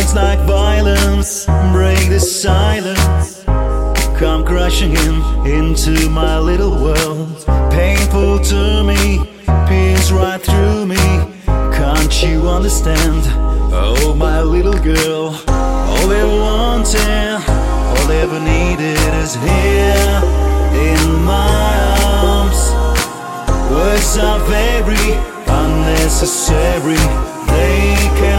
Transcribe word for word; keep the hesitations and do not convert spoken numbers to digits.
Words like violence break the silence, come crashing in into my little world. Painful to me, pierce right through me. Can't you understand? Oh, my little girl. All they wanted, all they ever needed is here in my arms. Words are very unnecessary, they can